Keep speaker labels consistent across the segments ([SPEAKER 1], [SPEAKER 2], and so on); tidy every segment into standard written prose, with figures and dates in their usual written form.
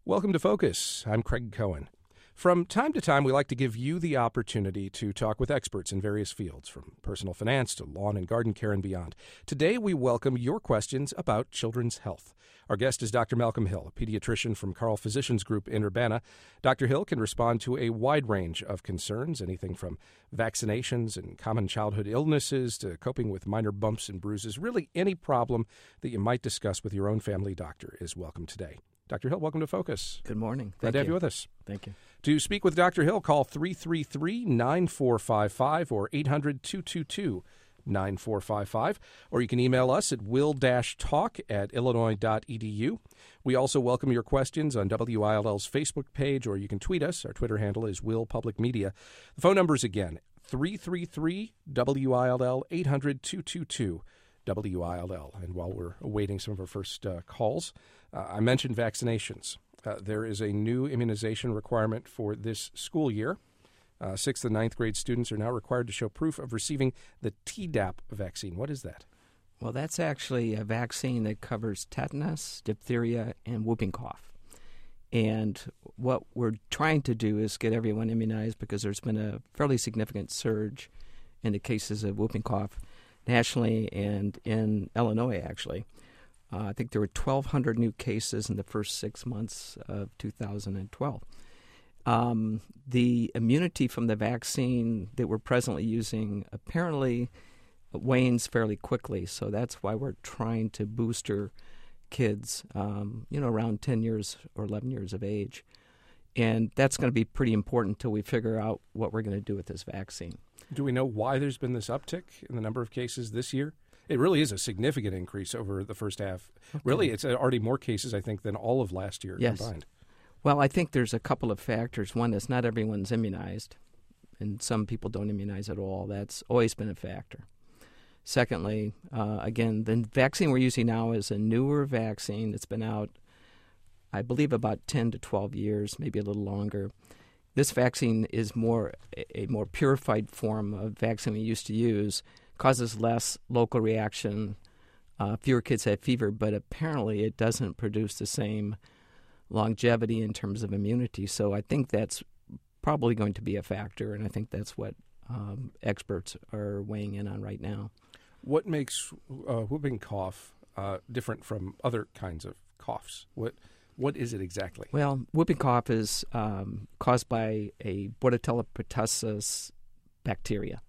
[SPEAKER 1] Welcome to Focus. I'm Craig Cohen. From time to time, we like to give you the opportunity to talk with experts in various fields, from personal finance to lawn and garden care and beyond. Today, we welcome your questions about children's health. Our guest is Dr. Malcolm Hill, a pediatrician from Carle Physicians Group in Urbana. Dr. Hill can respond to a wide range of concerns, anything from vaccinations and common childhood illnesses to coping with minor bumps and bruises. Really, any problem that you might discuss with your own family doctor is welcome today. Dr. Hill, welcome to Focus.
[SPEAKER 2] Good morning.
[SPEAKER 1] Glad to have you with us.
[SPEAKER 2] Thank you.
[SPEAKER 1] To speak with Dr. Hill, call 333-9455 or 800-222-9455, or you can email us at will-talk@illinois.edu. We also welcome your questions on WILL's Facebook page, or you can tweet us. Our Twitter handle is Will Public Media. The phone numbers again, 333-WILL, 800-222-WILL. And while we're awaiting some of our first calls, I mentioned vaccinations. There is a new immunization requirement for this school year. 6th and 9th grade students are now required to show proof of receiving the Tdap vaccine. What is that?
[SPEAKER 2] Well, that's actually a vaccine that covers tetanus, diphtheria, and whooping cough. And what we're trying to do is get everyone immunized because there's been a fairly significant surge in the cases of whooping cough nationally and in Illinois, actually. I think there were 1,200 new cases in the first 6 months of 2012. The immunity from the vaccine that we're presently using apparently wanes fairly quickly, so that's why we're trying to booster kids, around 10 years or 11 years of age. And that's going to be pretty important until we figure out what we're going to do with this vaccine.
[SPEAKER 1] Do we know why there's been this uptick in the number of cases this year? It really is a significant increase over the first half. Okay. Really, it's already more cases, I think, than all of last year combined.
[SPEAKER 2] Well, I think there's a couple of factors. One is not everyone's immunized, and some people don't immunize at all. That's always been a factor. Secondly, again, the vaccine we're using now is a newer vaccine that's been out, I believe, about 10 to 12 years, maybe a little longer. This vaccine is a more purified form of vaccine we used to use, causes less local reaction, fewer kids have fever, but apparently it doesn't produce the same longevity in terms of immunity. So I think that's probably going to be a factor, and I think that's what experts are weighing in on right now.
[SPEAKER 1] What makes whooping cough different from other kinds of coughs? What is it exactly?
[SPEAKER 2] Well, whooping cough is caused by a Bordetella pertussis bacteria,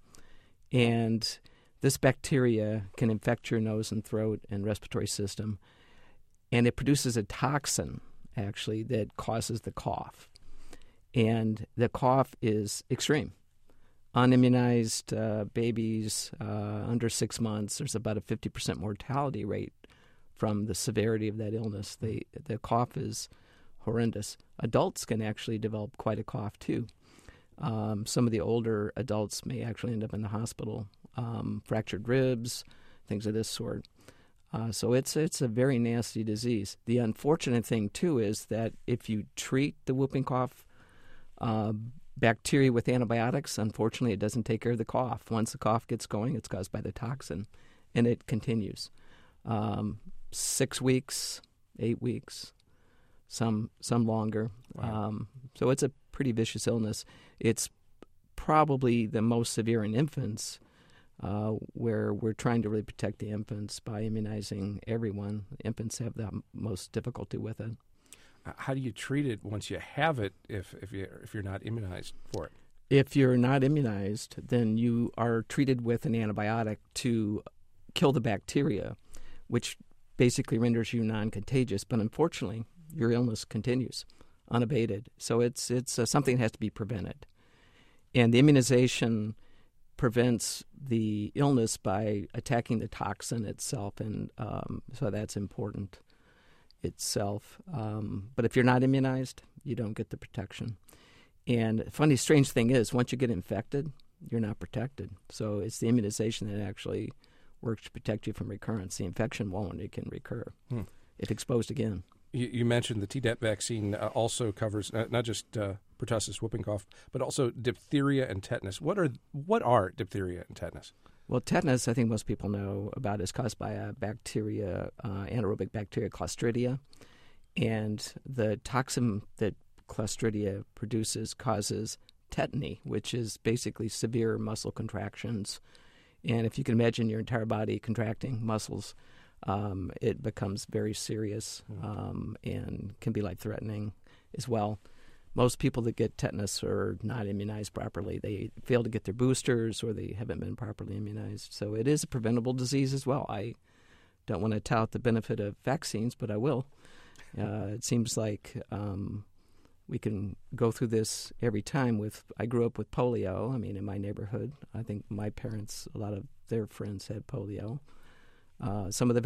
[SPEAKER 2] and this bacteria can infect your nose and throat and respiratory system, and it produces a toxin, actually, that causes the cough. And the cough is extreme. Unimmunized babies under 6 months, there's about a 50% mortality rate from the severity of that illness. The cough is horrendous. Adults can actually develop quite a cough, too. Some of the older adults may actually end up in the hospital. Fractured ribs, things of this sort. So it's a very nasty disease. The unfortunate thing, too, is that if you treat the whooping cough bacteria with antibiotics, unfortunately, it doesn't take care of the cough. Once the cough gets going, it's caused by the toxin, and it continues. 6 weeks, 8 weeks, some longer.
[SPEAKER 1] Wow.
[SPEAKER 2] So it's a pretty vicious illness. It's probably the most severe in infants, where we're trying to really protect the infants by immunizing everyone. Infants have the most difficulty with it.
[SPEAKER 1] How do you treat it once you have it if you're not immunized for it?
[SPEAKER 2] If you're not immunized, then you are treated with an antibiotic to kill the bacteria, which basically renders you non-contagious. But unfortunately, your illness continues unabated. So it's something that has to be prevented. And the immunization prevents the illness by attacking the toxin itself, and so that's important itself. But if you're not immunized, you don't get the protection. And the funny, strange thing is, once you get infected, you're not protected. So it's the immunization that actually works to protect you from recurrence. The infection won't. It can recur if exposed again.
[SPEAKER 1] You mentioned the Tdap vaccine also covers not just pertussis, whooping cough, but also diphtheria and tetanus. What are diphtheria and tetanus?
[SPEAKER 2] Well, tetanus, I think most people know about, is caused by a bacteria, anaerobic bacteria, Clostridia. And the toxin that Clostridia produces causes tetany, which is basically severe muscle contractions. And if you can imagine your entire body contracting muscles, it becomes very serious and can be life-threatening as well. Most people that get tetanus are not immunized properly. They fail to get their boosters or they haven't been properly immunized. So it is a preventable disease as well. I don't want to tout the benefit of vaccines, but I will. It seems like we can go through this every time. I grew up with polio. I mean, in my neighborhood, I think my parents, a lot of their friends had polio. Some of the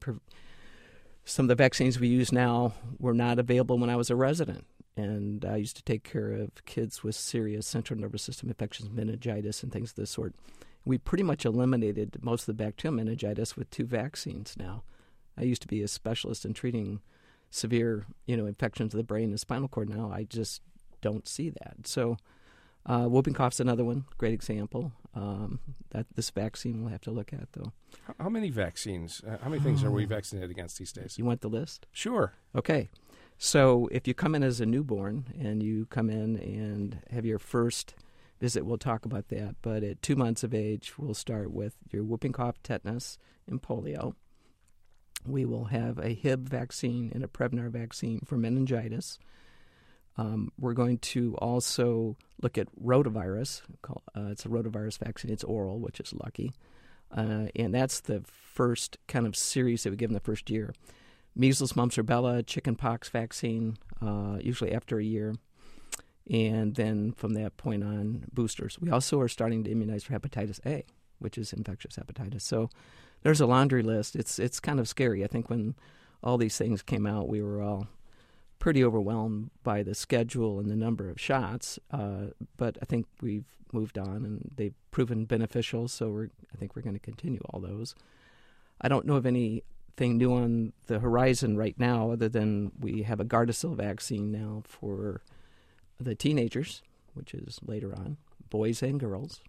[SPEAKER 2] vaccines we use now were not available when I was a resident. And I used to take care of kids with serious central nervous system infections, meningitis, and things of this sort. We pretty much eliminated most of the bacterial meningitis with 2 vaccines now. I used to be a specialist in treating severe, infections of the brain and spinal cord. Now I just don't see that. So whooping cough's another one, great example. That this vaccine we'll have to look at, though.
[SPEAKER 1] How many vaccines? How many things are we vaccinated against these days?
[SPEAKER 2] You want the list?
[SPEAKER 1] Sure.
[SPEAKER 2] Okay. So if you come in as a newborn and you come in and have your first visit, we'll talk about that. But at 2 months of age, we'll start with your whooping cough, tetanus, and polio. We will have a Hib vaccine and a Prevnar vaccine for meningitis. We're going to also look at rotavirus. It's a rotavirus vaccine. It's oral, which is lucky. And that's the first kind of series that we give in the first year. Measles, mumps, rubella, chickenpox vaccine, usually after a year. And then from that point on, boosters. We also are starting to immunize for hepatitis A, which is infectious hepatitis. So there's a laundry list. It's kind of scary. I think when all these things came out, we were all pretty overwhelmed by the schedule and the number of shots. But I think we've moved on, and they've proven beneficial, so I think we're going to continue all those. I don't know of anything new on the horizon right now other than we have a Gardasil vaccine now for the teenagers, which is later on, boys and girls.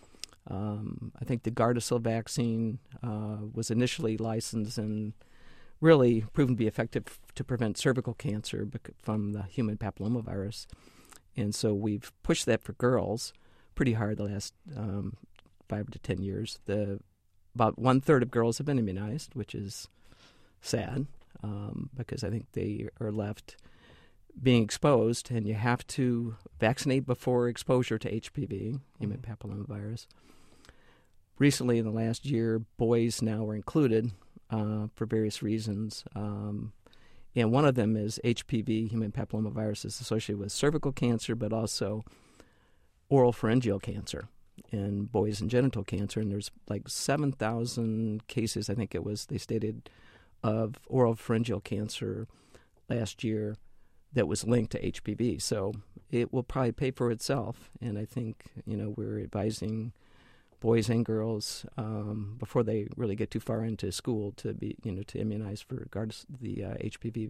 [SPEAKER 2] I think the Gardasil vaccine was initially licensed and really proven to be effective to prevent cervical cancer from the human papillomavirus. And so we've pushed that for girls pretty hard the last 5 to 10 years. About 1/3 of girls have been immunized, which is sad because I think they are left being exposed, and you have to vaccinate before exposure to HPV, human papillomavirus. Recently, in the last year, boys now are included for various reasons. And one of them is HPV, human papillomavirus, is associated with cervical cancer, but also oral pharyngeal cancer in boys and genital cancer. And there's like 7,000 cases, I think it was, they stated, of oral pharyngeal cancer last year that was linked to HPV. So it will probably pay for itself. And I think, we're advising boys and girls before they really get too far into school to be, to immunize for regardless the HPV.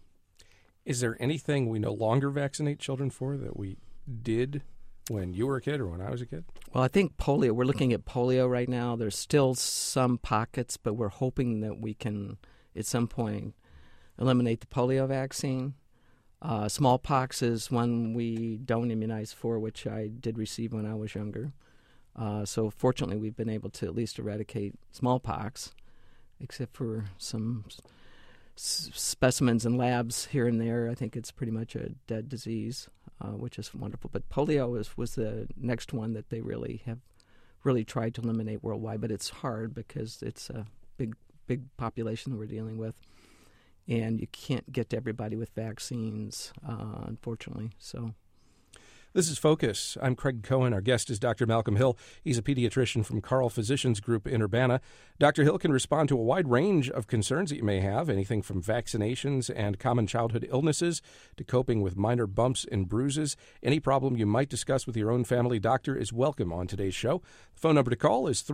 [SPEAKER 1] Is there anything we no longer vaccinate children for that we did when you were a kid or when I was a kid?
[SPEAKER 2] Well, I think polio. We're looking at polio right now. There's still some pockets, but we're hoping that we can, at some point, eliminate the polio vaccine. Smallpox is one we don't immunize for, which I did receive when I was younger. So fortunately, we've been able to at least eradicate smallpox, except for some specimens in labs here and there. I think it's pretty much a dead disease, which is wonderful. But polio was the next one that they really have tried to eliminate worldwide. But it's hard because it's a big population that we're dealing with. And you can't get to everybody with vaccines, unfortunately. So,
[SPEAKER 1] this is Focus. I'm Craig Cohen. Our guest is Dr. Malcolm Hill. He's a pediatrician from Carle Physicians Group in Urbana. Dr. Hill can respond to a wide range of concerns that you may have, anything from vaccinations and common childhood illnesses to coping with minor bumps and bruises. Any problem you might discuss with your own family doctor is welcome on today's show. The phone number to call is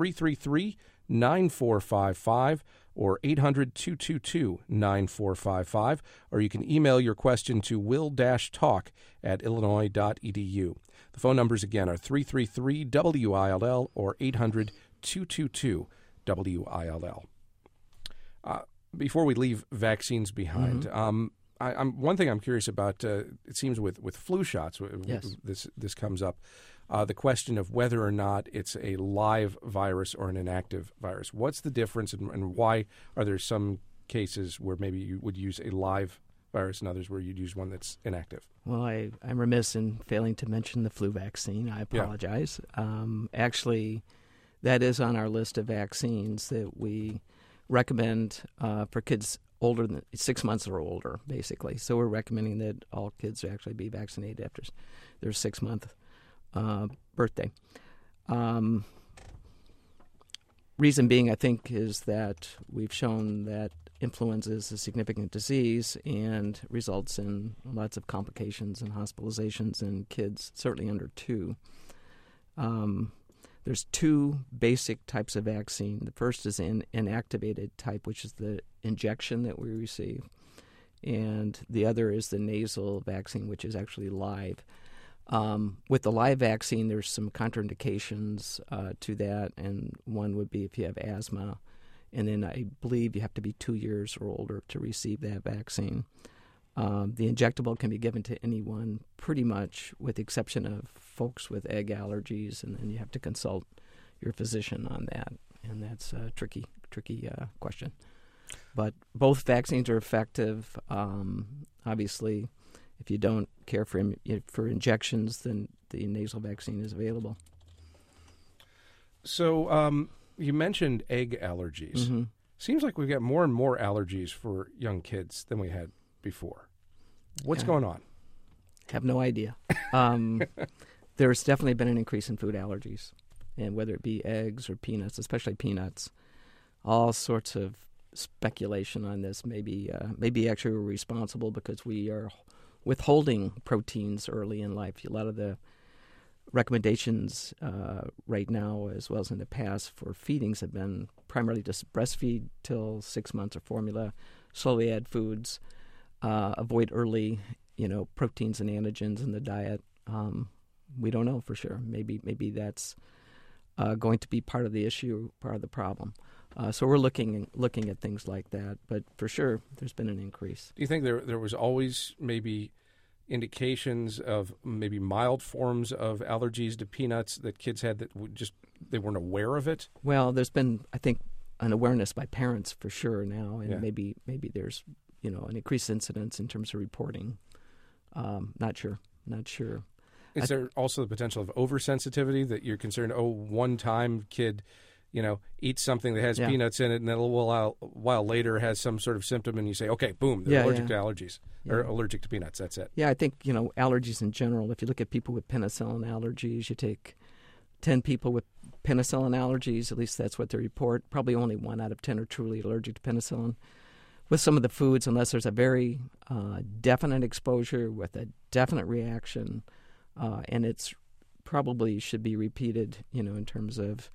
[SPEAKER 1] 333-9455 or 800-222-9455, or you can email your question to will-talk@illinois.edu. The phone numbers again are 333-WILL or 800-222-WILL. Before we leave vaccines behind, I'm one thing I'm curious about. It seems with flu shots,
[SPEAKER 2] Yes.
[SPEAKER 1] this comes up. The question of whether or not it's a live virus or an inactive virus. What's the difference, and why are there some cases where maybe you would use a live virus and others where you'd use one that's inactive?
[SPEAKER 2] Well, I'm remiss in failing to mention the flu vaccine. I apologize. Actually, that is on our list of vaccines that we recommend for kids older than 6 months or older, basically. So we're recommending that all kids actually be vaccinated after their 6-month birthday. Reason being, I think, is that we've shown that influenza is a significant disease and results in lots of complications and hospitalizations in kids, certainly under 2. There's 2 basic types of vaccine. The first is an inactivated type, which is the injection that we receive. And the other is the nasal vaccine, which is actually live. With the live vaccine, there's some contraindications to that, and one would be if you have asthma. And then I believe you have to be 2 years or older to receive that vaccine. The injectable can be given to anyone pretty much with the exception of folks with egg allergies, and then you have to consult your physician on that. And that's a tricky question. But both vaccines are effective. Obviously, if you don't care for injections, then the nasal vaccine is available.
[SPEAKER 1] So you mentioned egg allergies.
[SPEAKER 2] Mm-hmm.
[SPEAKER 1] Seems like we've got more and more allergies for young kids than we had before. What's going on?
[SPEAKER 2] Have no idea. There's definitely been an increase in food allergies, and whether it be eggs or peanuts, especially peanuts, all sorts of speculation on this. Maybe actually we're responsible because we are withholding proteins early in life. A lot of the recommendations right now, as well as in the past, for feedings have been primarily just breastfeed till 6 months or formula, slowly add foods, avoid early, proteins and antigens in the diet. We don't know for sure. Maybe that's going to be part of the issue, part of the problem. So we're looking at things like that, but for sure, there's been an increase.
[SPEAKER 1] Do you think there was always maybe indications of maybe mild forms of allergies to peanuts that kids had that they weren't aware of it?
[SPEAKER 2] Well, there's been, I think, an awareness by parents for sure now, and maybe there's an increased incidence in terms of reporting. Not sure.
[SPEAKER 1] Is there also the potential of oversensitivity that you're concerned? One time kid, eats something that has peanuts in it, and then a while later has some sort of symptom, and you say, okay, boom, they're allergic to allergies or allergic to peanuts. That's it.
[SPEAKER 2] Yeah, I think allergies in general. If you look at people with penicillin allergies, you take 10 people with penicillin allergies. At least that's what they report. Probably only 1 out of 10 are truly allergic to penicillin. With some of the foods, unless there's a very definite exposure with a definite reaction, and it's probably should be repeated, in terms of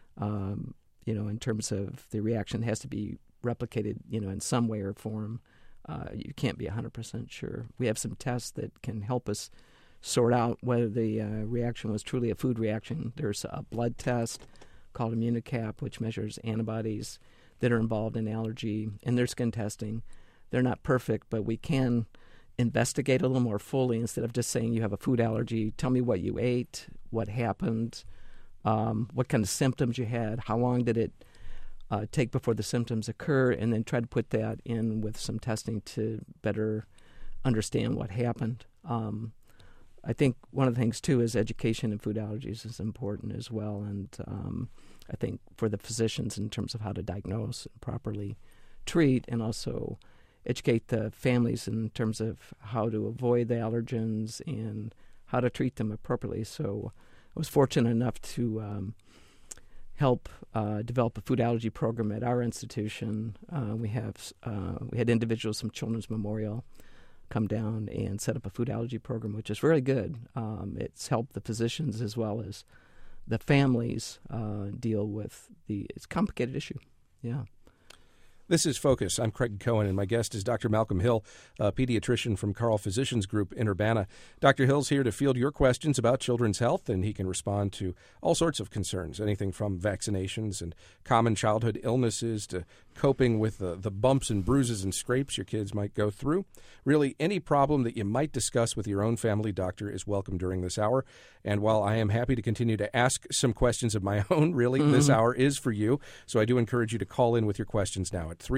[SPEAKER 2] the reaction has to be replicated, in some way or form. You can't be 100% sure. We have some tests that can help us sort out whether the reaction was truly a food reaction. There's a blood test called Immunicap, which measures antibodies that are involved in allergy, and there's skin testing. They're not perfect, but we can investigate a little more fully instead of just saying you have a food allergy. Tell me what you ate, what happened, what kind of symptoms you had, how long did it take before the symptoms occur, and then try to put that in with some testing to better understand what happened. I think one of the things, too, is education in food allergies is important as well, and I think for the physicians in terms of how to diagnose and properly treat, and also educate the families in terms of how to avoid the allergens and how to treat them appropriately. So I was fortunate enough to help develop a food allergy program at our institution. We had individuals from Children's Memorial come down and set up a food allergy program, which is really good. It's helped the physicians as well as the families deal with it's a complicated issue. Yeah.
[SPEAKER 1] This is Focus. I'm Craig Cohen, and my guest is Dr. Malcolm Hill, a pediatrician from Carle Physicians Group in Urbana. Dr. Hill's here to field your questions about children's health, and he can respond to all sorts of concerns, anything from vaccinations and common childhood illnesses to coping with the bumps and bruises and scrapes your kids might go through. Really, any problem that you might discuss with your own family doctor is welcome during this hour. And while I am happy to continue to ask some questions of my own, really, this hour is for you. So I do encourage you to call in with your questions now at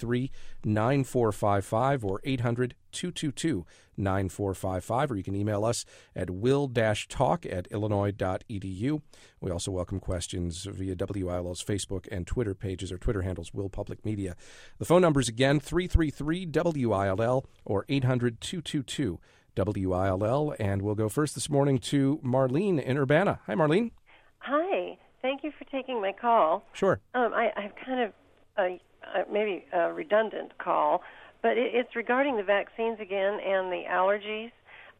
[SPEAKER 1] 333-9455 or 800-222-9455, or you can email us at will-talk@illinois.edu. We also welcome questions via WILL's Facebook and Twitter pages. Our Twitter handles Will Public Media. The phone numbers again, 333-WILL or 800-222-WILL. And we'll go first this morning to Marlene in Urbana. Hi, Marlene.
[SPEAKER 3] Hi. Thank you for taking my call.
[SPEAKER 1] Sure.
[SPEAKER 3] I have kind of maybe a redundant call, but it's regarding the vaccines again and the allergies.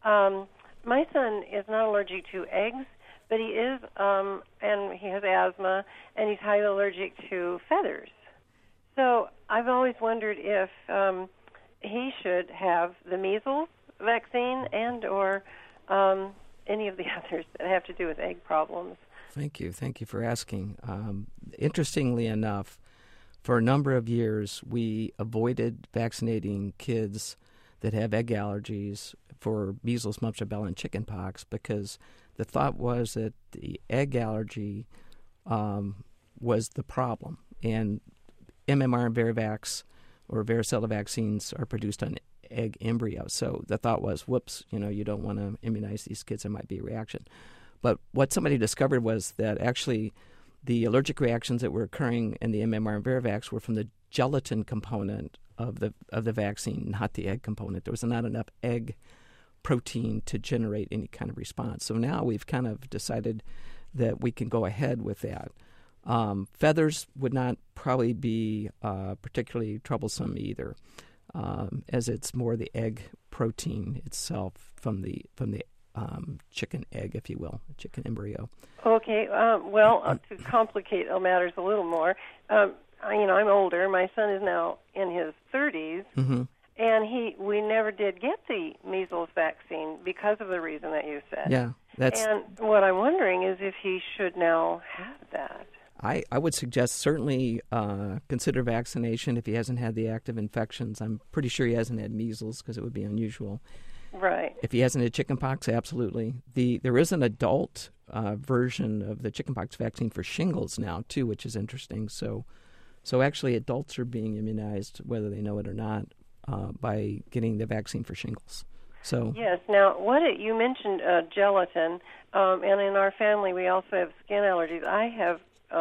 [SPEAKER 3] My son is not allergic to eggs, but he is, and he has asthma, and he's highly allergic to feathers. So I've always wondered if he should have the measles vaccine and or any of the others that have to do with egg problems.
[SPEAKER 2] Thank you. Thank you for asking. Interestingly enough, for a number of years, we avoided vaccinating kids that have egg allergies for measles, mumps, rubella, and chickenpox because the thought was that the egg allergy was the problem. And MMR and Varivax or varicella vaccines are produced on egg embryo. So the thought was, whoops, you don't want to immunize these kids. There might be a reaction. But what somebody discovered was that actually the allergic reactions that were occurring in the MMR and Varivax were from the gelatin component of the vaccine, not the egg component. There was not enough egg protein to generate any kind of response. So now we've kind of decided that we can go ahead with that. Feathers would not probably be particularly troublesome either, as it's more the egg protein itself from the chicken egg, if you will, chicken embryo.
[SPEAKER 3] Okay. To complicate matters a little more, I'm older. My son is now in his 30s, and we never did get the measles vaccine because of the reason that you said.
[SPEAKER 2] Yeah,
[SPEAKER 3] and what I'm wondering is if he should now have that.
[SPEAKER 2] I would suggest certainly consider vaccination if he hasn't had the active infections. I'm pretty sure he hasn't had measles because it would be unusual.
[SPEAKER 3] Right.
[SPEAKER 2] If he hasn't had chickenpox, absolutely. There is an adult version of the chickenpox vaccine for shingles now, too, which is interesting. So actually adults are being immunized, whether they know it or not, by getting the vaccine for shingles. So
[SPEAKER 3] yes. Now, you mentioned gelatin, and in our family we also have skin allergies. I have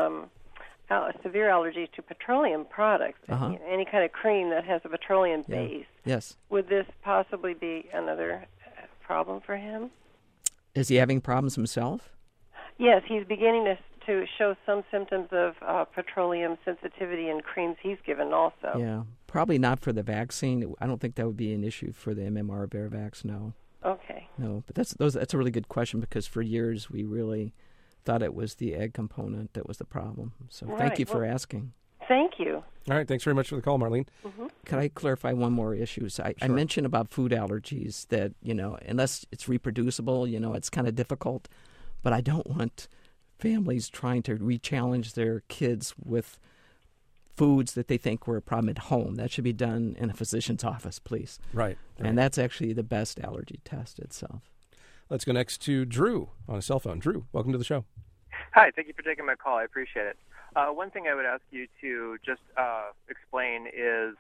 [SPEAKER 3] severe allergies to petroleum products, any kind of cream that has a petroleum base.
[SPEAKER 2] Yes.
[SPEAKER 3] Would this possibly be another problem for him?
[SPEAKER 2] Is he having problems himself?
[SPEAKER 3] Yes, he's beginning to show some symptoms of petroleum sensitivity in creams he's given also.
[SPEAKER 2] Yeah, probably not for the vaccine. I don't think that would be an issue for the MMR Varivax, no.
[SPEAKER 3] Okay.
[SPEAKER 2] No, but that's a really good question because for years we really thought it was the egg component that was the problem. So thank you for asking.
[SPEAKER 3] Thank you.
[SPEAKER 1] All right. Thanks very much for the call, Marlene.
[SPEAKER 2] Can I clarify one more issue? So I mentioned about food allergies that, unless it's reproducible, it's kind of difficult. But I don't want families trying to re-challenge their kids with foods that they think were a problem at home. That should be done in a physician's office, please.
[SPEAKER 1] Right.
[SPEAKER 2] And that's actually the best allergy test itself.
[SPEAKER 1] Let's go next to Drew on a cell phone. Drew, welcome to the show.
[SPEAKER 4] Hi, thank you for taking my call. I appreciate it. One thing I would ask you to just explain is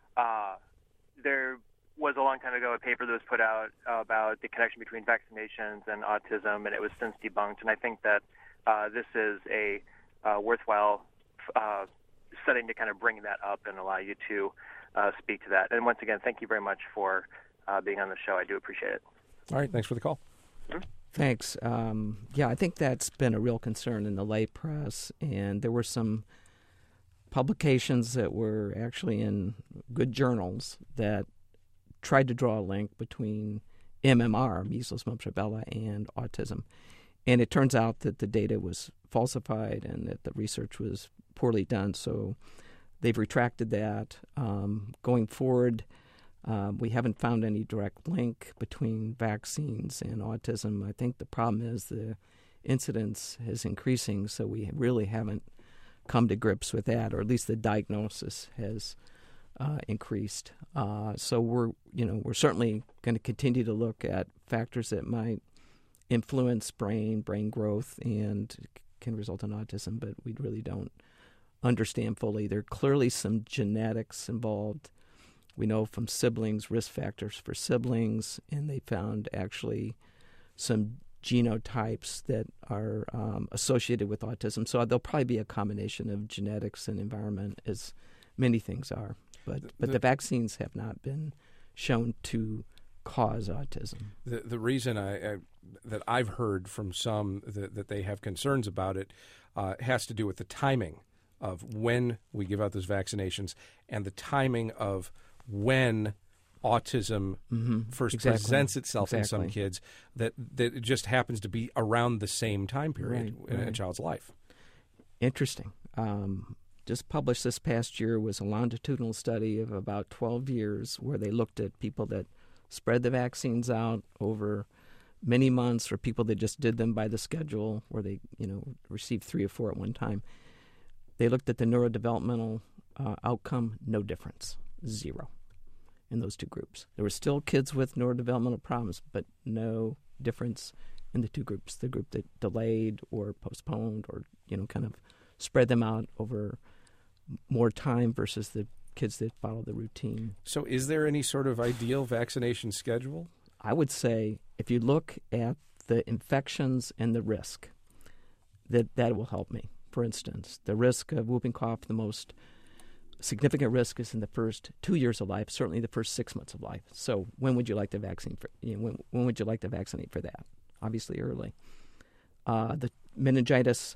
[SPEAKER 4] there was a long time ago a paper that was put out about the connection between vaccinations and autism, and it was since debunked. And I think that this is a worthwhile setting to kind of bring that up and allow you to speak to that. And once again, thank you very much for being on the show. I do appreciate it.
[SPEAKER 1] All right, thanks for the call.
[SPEAKER 2] Thanks. I think that's been a real concern in the lay press, and there were some publications that were actually in good journals that tried to draw a link between MMR, measles, mumps, rubella, and autism. And it turns out that the data was falsified and that the research was poorly done, so they've retracted that. Going forward, we haven't found any direct link between vaccines and autism. I think the problem is the incidence is increasing, so we really haven't come to grips with that, or at least the diagnosis has increased. So we're certainly going to continue to look at factors that might influence brain growth and can result in autism, but we really don't understand fully. There are clearly some genetics involved. We know from siblings, risk factors for siblings, and they found actually some genotypes that are associated with autism. So there'll probably be a combination of genetics and environment, as many things are. But the vaccines have not been shown to cause autism.
[SPEAKER 1] The reason that I've heard from some that they have concerns about it has to do with the timing of when we give out those vaccinations and the timing of when autism first presents itself in some kids, that it just happens to be around the same time period in a child's life.
[SPEAKER 2] Interesting. Just published this past year was a longitudinal study of about 12 years where they looked at people that spread the vaccines out over many months or people that just did them by the schedule where they received 3 or 4 at one time. They looked at the neurodevelopmental outcome, no difference, 0 in those two groups. There were still kids with neurodevelopmental problems, but no difference in the two groups. The group that delayed or postponed or kind of spread them out over more time versus the kids that follow the routine.
[SPEAKER 1] So is there any sort of ideal vaccination schedule?
[SPEAKER 2] I would say if you look at the infections and the risk, that will help me. For instance, the risk of whooping cough, the most significant risk is in the first 2 years of life, certainly the first 6 months of life. So when would you like to vaccinate for? When would you like to vaccinate for that? Obviously early. The meningitis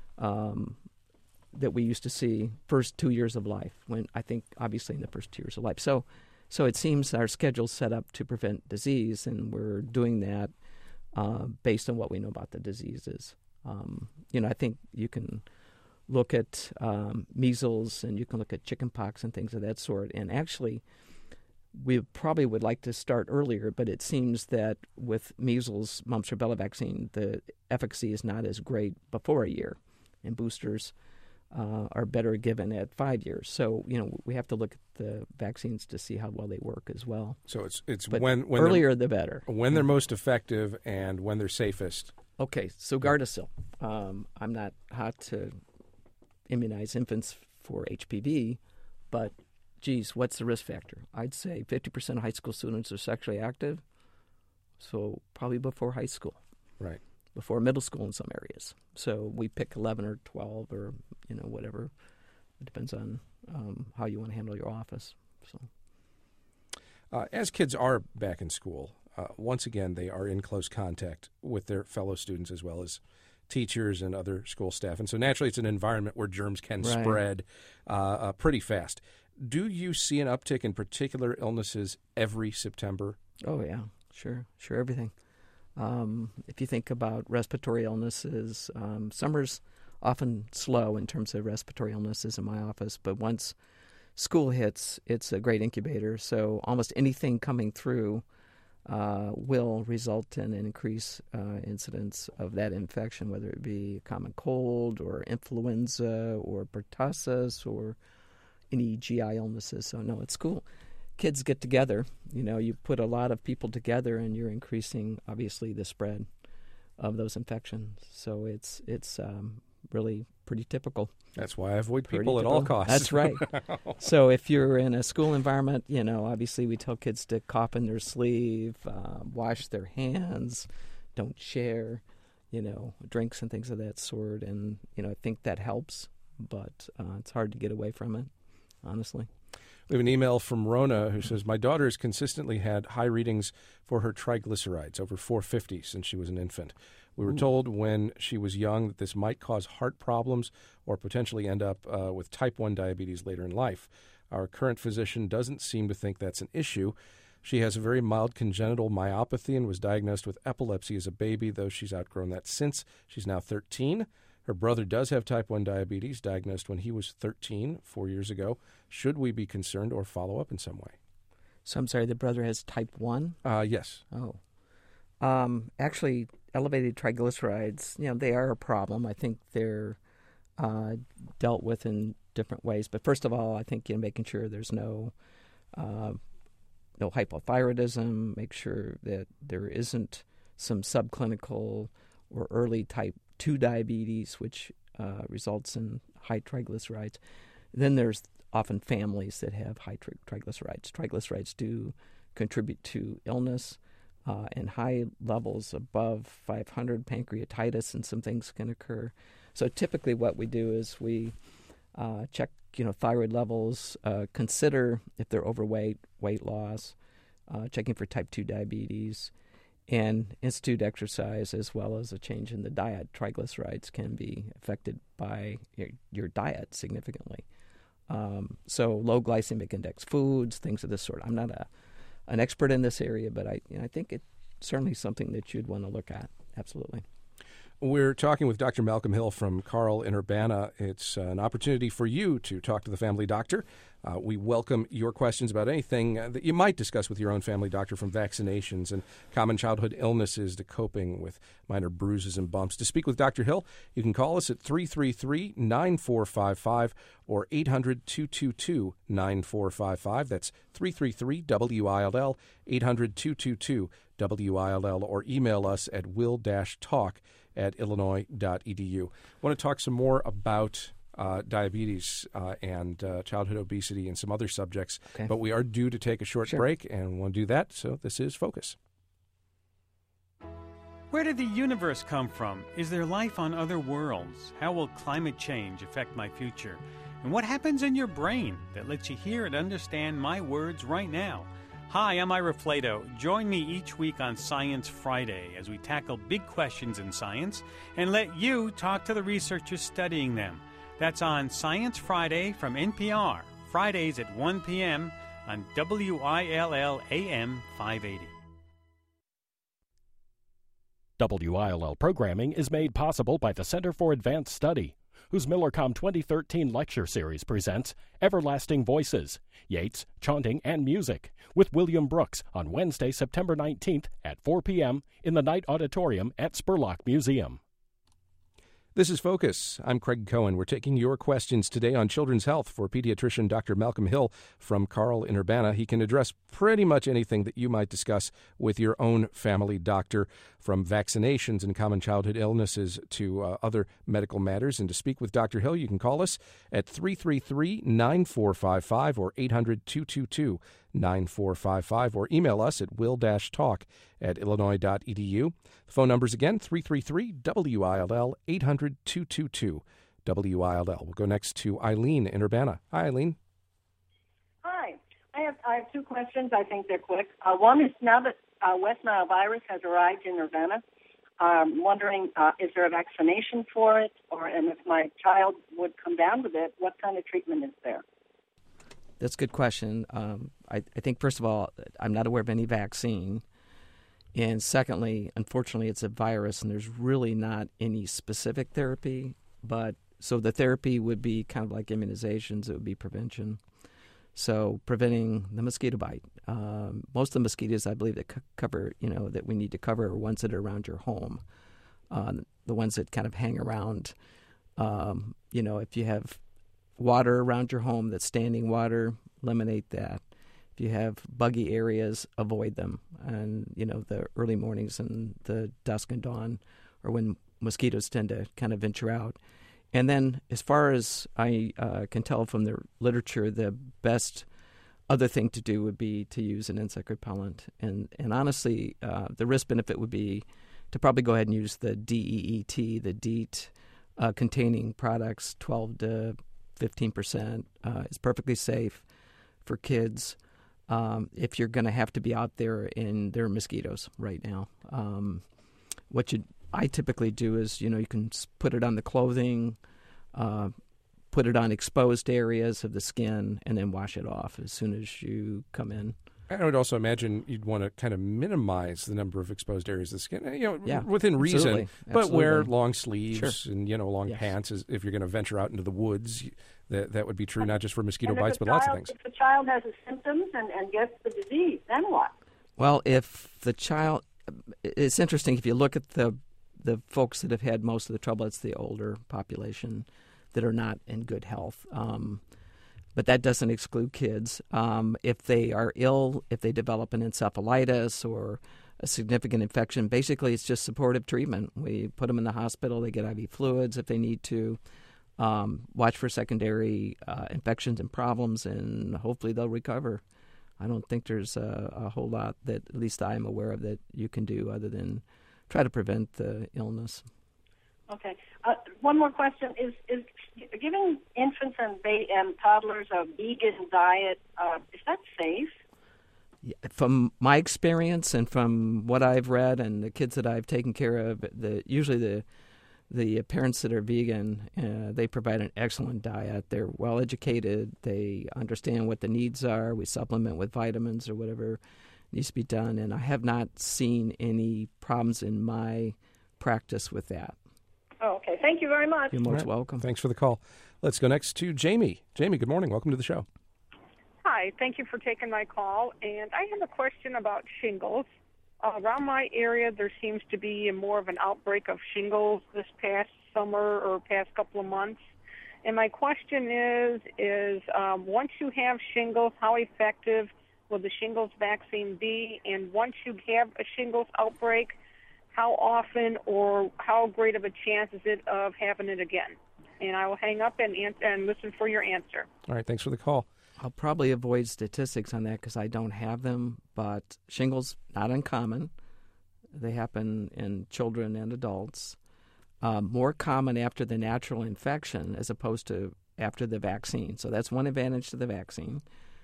[SPEAKER 2] that we used to see first 2 years of life, when I think obviously in the first 2 years of life. So it seems our schedule's set up to prevent disease, and we're doing that based on what we know about the diseases. I think you can look at measles and you can look at chickenpox and things of that sort. And actually, we probably would like to start earlier, but it seems that with measles, mumps, rubella vaccine, the efficacy is not as great before a year, and boosters are better given at 5 years. So, we have to look at the vaccines to see how well they work as well.
[SPEAKER 1] So it's
[SPEAKER 2] but
[SPEAKER 1] when
[SPEAKER 2] earlier the better.
[SPEAKER 1] When they're most effective and when they're safest.
[SPEAKER 2] Okay, so Gardasil. I'm not hot to immunize infants for HPV, but, geez, what's the risk factor? I'd say 50% of high school students are sexually active, so probably before high school.
[SPEAKER 1] Right.
[SPEAKER 2] Before middle school in some areas. So we pick 11 or 12 or, whatever. It depends on how you want to handle your office. So,
[SPEAKER 1] as kids are back in school, once again, they are in close contact with their fellow students as well as teachers and other school staff. And so naturally it's an environment where germs can spread pretty fast. Do you see an uptick in particular illnesses every September?
[SPEAKER 2] Oh, yeah, sure, everything. If you think about respiratory illnesses, summer's often slow in terms of respiratory illnesses in my office, but once school hits, it's a great incubator. So almost anything coming through will result in an increased incidence of that infection, whether it be a common cold or influenza or pertussis or any GI illnesses. So, no, it's cool. Kids get together. You put a lot of people together and you're increasing, obviously, the spread of those infections. So it's really pretty typical.
[SPEAKER 1] That's why I avoid people at all costs.
[SPEAKER 2] That's right. So if you're in a school environment, obviously we tell kids to cough in their sleeve, wash their hands, don't share, drinks and things of that sort. And, I think that helps, but it's hard to get away from it, honestly.
[SPEAKER 1] We have an email from Rona who says, my daughter has consistently had high readings for her triglycerides, over 450 since she was an infant. We were told when she was young that this might cause heart problems or potentially end up with type 1 diabetes later in life. Our current physician doesn't seem to think that's an issue. She has a very mild congenital myopathy and was diagnosed with epilepsy as a baby, though she's outgrown that since. She's now 13. Her brother does have type 1 diabetes, diagnosed when he was 13, 4 years ago. Should we be concerned or follow up in some way?
[SPEAKER 2] So I'm sorry, the brother has type 1?
[SPEAKER 1] Yes.
[SPEAKER 2] Oh. Actually, elevated triglycerides, they are a problem. I think they're dealt with in different ways. But first of all, I think making sure there's no hypothyroidism, make sure that there isn't some subclinical or early type 2 diabetes, which results in high triglycerides. Then there's often families that have high triglycerides. Triglycerides do contribute to illness, and high levels above 500, pancreatitis, and some things can occur. So typically what we do is we check thyroid levels, consider if they're overweight, weight loss, checking for type 2 diabetes, and institute exercise as well as a change in the diet. Triglycerides can be affected by your diet significantly. So low glycemic index foods, things of this sort. I'm not an expert in this area, but I think it's certainly something that you'd want to look at. Absolutely.
[SPEAKER 1] We're talking with Dr. Malcolm Hill from Carle in Urbana. It's an opportunity for you to talk to the family doctor. We welcome your questions about anything that you might discuss with your own family doctor, from vaccinations and common childhood illnesses to coping with minor bruises and bumps. To speak with Dr. Hill, you can call us at 333-9455 or 800-222-9455. That's 333-WILL, 800-222-WILL, or email us at will-talk@illinois.edu. I want to talk some more about diabetes and childhood obesity and some other subjects, but we are due to take a short break, and we want to do that, so this is Focus.
[SPEAKER 5] Where did the universe come from? Is there life on other worlds? How will climate change affect my future? And what happens in your brain that lets you hear and understand my words right now? Hi, I'm Ira Flato. Join me each week on Science Friday as we tackle big questions in science and let you talk to the researchers studying them. That's on Science Friday from NPR, Fridays at 1 p.m. on WILL AM 580.
[SPEAKER 6] WILL programming is made possible by the Center for Advanced Study, whose Millercom 2013 lecture series presents Everlasting Voices, Yeats, Chanting, and Music, with William Brooks on Wednesday, September 19th at 4 p.m. in the Knight Auditorium at Spurlock Museum.
[SPEAKER 1] This is Focus. I'm Craig Cohen. We're taking your questions today on children's health for pediatrician Dr. Malcolm Hill from Carle in Urbana. He can address pretty much anything that you might discuss with your own family doctor, from vaccinations and common childhood illnesses to other medical matters. And to speak with Dr. Hill, you can call us at 333-9455 or 800-222-9455, or email us at will-talk@illinois.edu. The phone numbers again, 333-WILL, 800-222-WILL. We'll go next to Eileen in Urbana. Hi, Eileen.
[SPEAKER 7] Hi. I have two questions. I think they're quick. One is, now that West Nile virus has arrived in Urbana, I'm wondering, is there a vaccination for it? And if my child would come down with it, what kind of treatment is there?
[SPEAKER 2] That's a good question. I think, first of all, I'm not aware of any vaccine. And secondly, unfortunately, it's a virus, and there's really not any specific therapy. So the therapy would be kind of like immunizations. It would be prevention. So preventing the mosquito bite. Most of the mosquitoes, I believe, that cover, that we need to cover are ones that are around your home. The ones that kind of hang around, if you have water around your home that's standing water, eliminate that. If you have buggy areas, avoid them. And, the early mornings and the dusk and dawn are when mosquitoes tend to kind of venture out. And then, as far as I can tell from the literature, the best other thing to do would be to use an insect repellent. And honestly, the risk-benefit would be to probably go ahead and use the DEET, the DEET containing products, 12 to 15%. Is perfectly safe for kids. If you're going to have to be out there and there are mosquitoes right now. What I typically do is, you can put it on the clothing, put it on exposed areas of the skin, and then wash it off as soon as you come in.
[SPEAKER 1] I would also imagine you'd want to kind of minimize the number of exposed areas of the skin, within reason.
[SPEAKER 2] Absolutely.
[SPEAKER 1] But wear long sleeves
[SPEAKER 2] Sure.
[SPEAKER 1] and, long
[SPEAKER 2] Yes.
[SPEAKER 1] pants if you're going to venture out into the woods. That would be true not just for mosquito bites, but lots of things.
[SPEAKER 7] If the child has the symptoms and gets the disease, then what?
[SPEAKER 2] Well, if the child, it's interesting. If you look at the folks that have had most of the trouble, it's the older population that are not in good health. But that doesn't exclude kids. If they are ill, if they develop an encephalitis or a significant infection, basically it's just supportive treatment. We put them in the hospital. They get IV fluids if they need to. Watch for secondary infections and problems, and hopefully they'll recover. I don't think there's a whole lot that, at least I'm aware of, that you can do other than try to prevent the illness.
[SPEAKER 7] Okay. One more question. Is giving infants and toddlers a vegan diet, is that safe?
[SPEAKER 2] From my experience and from what I've read and the kids that I've taken care of, usually the parents that are vegan, they provide an excellent diet. They're well educated. They understand what the needs are. We supplement with vitamins or whatever needs to be done. And I have not seen any problems in my practice with that.
[SPEAKER 7] Oh, okay. Thank you very much.
[SPEAKER 2] You're most welcome.
[SPEAKER 1] Thanks for the call. Let's go next to Jamie. Jamie, good morning. Welcome to the show.
[SPEAKER 8] Hi. Thank you for taking my call. And I have a question about shingles. Around my area, there seems to be more of an outbreak of shingles this past summer or past couple of months. And my question is once you have shingles, how effective will the shingles vaccine be? And once you have a shingles outbreak, how often or how great of a chance is it of having it again? And I will hang up and listen for your answer.
[SPEAKER 1] All right, thanks for the call.
[SPEAKER 2] I'll probably avoid statistics on that because I don't have them, but shingles, not uncommon. They happen in children and adults. More common after the natural infection as opposed to after the vaccine. So that's one advantage to the vaccine.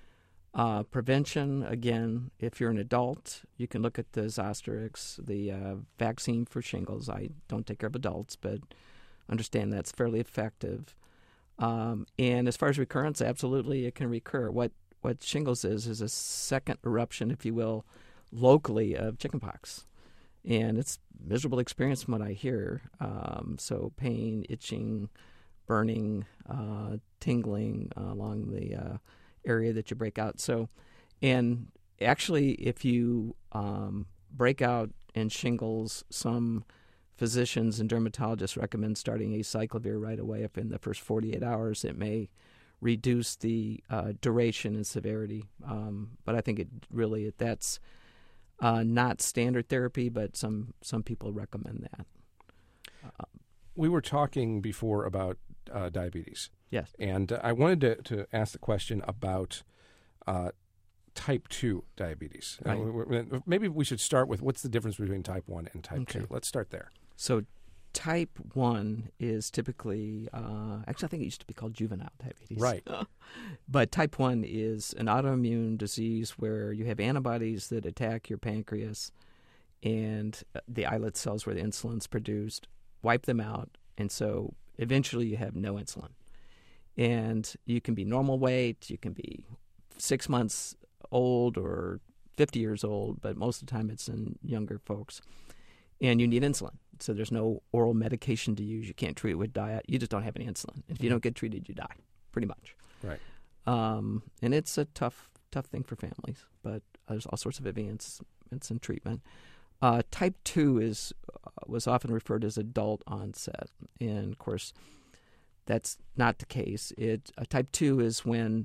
[SPEAKER 2] Prevention, again, if you're an adult, you can look at the Zosterix, the vaccine for shingles. I don't take care of adults, but understand that's fairly effective. And as far as recurrence, absolutely, it can recur. What shingles is a second eruption, if you will, locally of chickenpox. And it's a miserable experience from what I hear. So pain, itching, burning, tingling along the area that you break out. So, and actually, if you break out in shingles, some physicians and dermatologists recommend starting acyclovir right away. If in the first 48 hours, it may reduce the duration and severity. But I think that's not standard therapy, but some people recommend that.
[SPEAKER 1] We were talking before about diabetes.
[SPEAKER 2] Yes.
[SPEAKER 1] And I wanted to ask the question about type 2 diabetes.
[SPEAKER 2] Right.
[SPEAKER 1] Maybe we should start with what's the difference between type 1 and type 2. Let's start there.
[SPEAKER 2] So type 1 is typically, actually I think it used to be called juvenile diabetes.
[SPEAKER 1] Right.
[SPEAKER 2] But type 1 is an autoimmune disease where you have antibodies that attack your pancreas and the islet cells where the insulin's produced, wipe them out, and so eventually you have no insulin. And you can be normal weight, you can be 6 months old or 50 years old, but most of the time it's in younger folks. And you need insulin. So there's no oral medication to use. You can't treat it with diet. You just don't have any insulin. If you don't get treated, you die, pretty much.
[SPEAKER 1] Right.
[SPEAKER 2] And it's a tough thing for families, but there's all sorts of advancements in treatment. Type 2 was often referred as adult onset. And, of course, that's not the case. Type 2 is when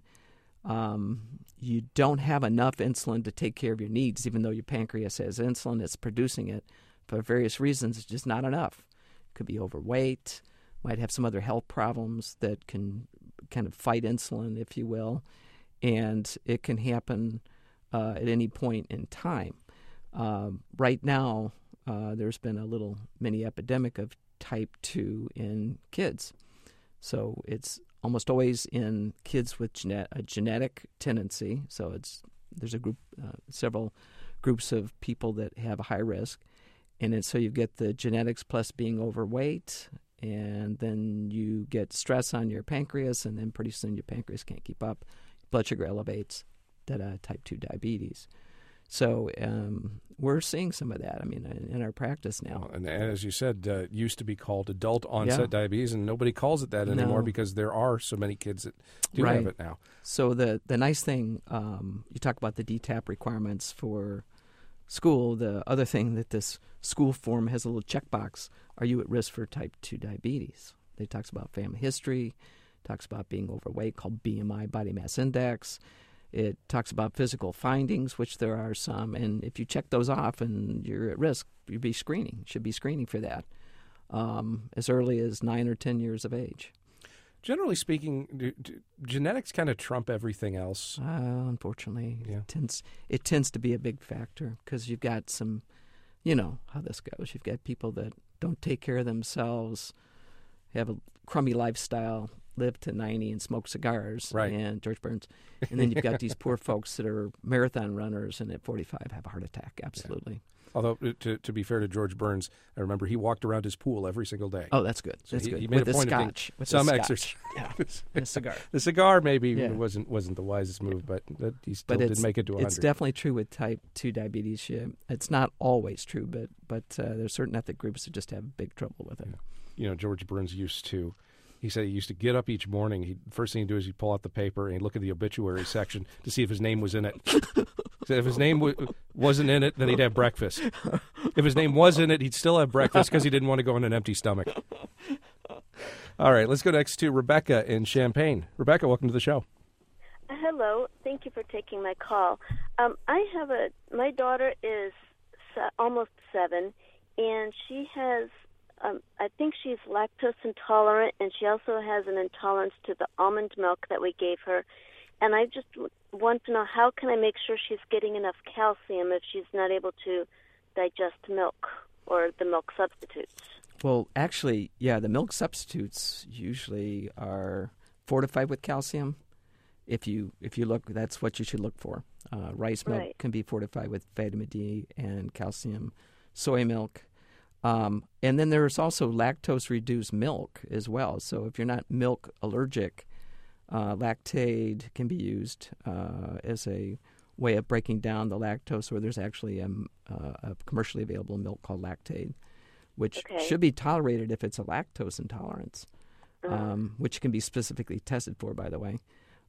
[SPEAKER 2] you don't have enough insulin to take care of your needs, even though your pancreas has insulin, it's producing it. For various reasons, it's just not enough. Could be overweight, might have some other health problems that can kind of fight insulin, if you will, and it can happen at any point in time. Right now, there's been a little mini epidemic of type 2 in kids. So it's almost always in kids with a genetic tendency. So there's a group, several groups of people that have a high risk. And so you get the genetics plus being overweight, and then you get stress on your pancreas, and then pretty soon your pancreas can't keep up. Blood sugar elevates, type 2 diabetes. So we're seeing some of that, in our practice now.
[SPEAKER 1] And as you said, it used to be called adult onset diabetes, and nobody calls it that anymore because there are so many kids that do have it now.
[SPEAKER 2] So the nice thing, you talk about the DTaP requirements for school. The other thing that this school form has a little checkbox: are you at risk for type 2 diabetes? It talks about family history, talks about being overweight, called BMI, body mass index. It talks about physical findings, which there are some, and if you check those off and you're at risk, should be screening for that as early as 9 or 10 years of age.
[SPEAKER 1] Generally speaking, do genetics kind of trump everything else?
[SPEAKER 2] Unfortunately,
[SPEAKER 1] Yeah.
[SPEAKER 2] it tends to be a big factor because you've got some, you know how this goes. You've got people that don't take care of themselves, have a crummy lifestyle, live to 90 and smoke cigars,
[SPEAKER 1] Right.
[SPEAKER 2] and George Burns. And then you've got these poor folks that are marathon runners and at 45 have a heart attack. Absolutely.
[SPEAKER 1] Although, to be fair to George Burns, I remember he walked around his pool every single day.
[SPEAKER 2] Oh, that's good.
[SPEAKER 1] So
[SPEAKER 2] That's
[SPEAKER 1] he
[SPEAKER 2] good.
[SPEAKER 1] made
[SPEAKER 2] With
[SPEAKER 1] a
[SPEAKER 2] a
[SPEAKER 1] point of doing
[SPEAKER 2] scotch. With
[SPEAKER 1] some
[SPEAKER 2] a
[SPEAKER 1] exercise.
[SPEAKER 2] Yeah, and a cigar.
[SPEAKER 1] The cigar maybe
[SPEAKER 2] Yeah.
[SPEAKER 1] wasn't the wisest move, but he still
[SPEAKER 2] But
[SPEAKER 1] did make it to 100.
[SPEAKER 2] it's definitely true with type 2 diabetes. It's not always true, but there's certain ethnic groups that just have big trouble with it.
[SPEAKER 1] You know, George Burns he said he used to get up each morning. First thing he'd do is he'd pull out the paper and he'd look at the obituary section to see if his name was in it. So if his name wasn't in it, then he'd have breakfast. If his name was in it, he'd still have breakfast because he didn't want to go on an empty stomach. All right, let's go next to Rebecca in Champaign. Rebecca, welcome to the show.
[SPEAKER 9] Hello. Thank you for taking my call. My daughter is almost 7, and she has, I think she's lactose intolerant, and she also has an intolerance to the almond milk that we gave her. And I just want to know, how can I make sure she's getting enough calcium if she's not able to digest milk or the milk substitutes?
[SPEAKER 2] Well, actually, yeah, the milk substitutes usually are fortified with calcium. If you look, that's what you should look for. Rice milk can be fortified with vitamin D and calcium. Soy milk. And then there's also lactose-reduced milk as well. So if you're not milk allergic, Lactaid can be used as a way of breaking down the lactose, or there's actually a commercially available milk called Lactaid, which should be tolerated if it's a lactose intolerance, which can be specifically tested for, by the way.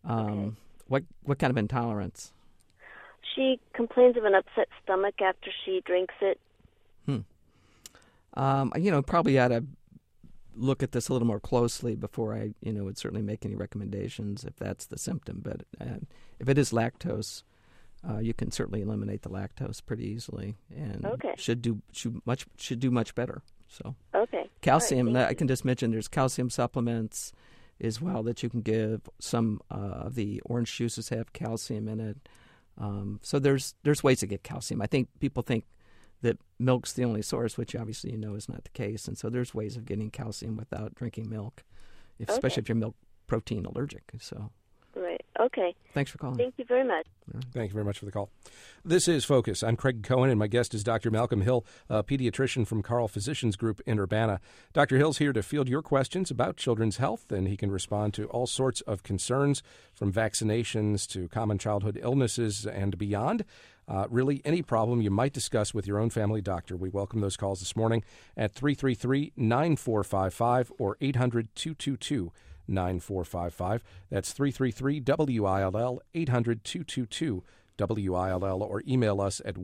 [SPEAKER 2] What kind of intolerance?
[SPEAKER 9] She complains of an upset stomach after she drinks it.
[SPEAKER 2] Probably ought to look at this a little more closely before I, would certainly make any recommendations if that's the symptom. But if it is lactose, you can certainly eliminate the lactose pretty easily, and should do much better. So calcium. I can just mention there's calcium supplements as well that you can give. Some of the orange juices have calcium in it. So there's ways to get calcium. I think people think that milk's the only source, which obviously is not the case. And so there's ways of getting calcium without drinking milk, especially if you're milk protein allergic. So.
[SPEAKER 9] Right. Okay.
[SPEAKER 2] Thanks for calling.
[SPEAKER 9] Thank you very much.
[SPEAKER 1] Thank you very much for the call. This is Focus. I'm Craig Cohen, and my guest is Dr. Malcolm Hill, a pediatrician from Carle Physicians Group in Urbana. Dr. Hill's here to field your questions about children's health, and he can respond to all sorts of concerns, from vaccinations to common childhood illnesses and beyond. Really, any problem you might discuss with your own family doctor. We welcome those calls this morning at 333-9455 or 800-222-9455. That's 333-WILL, 800-222-WILL, or email us at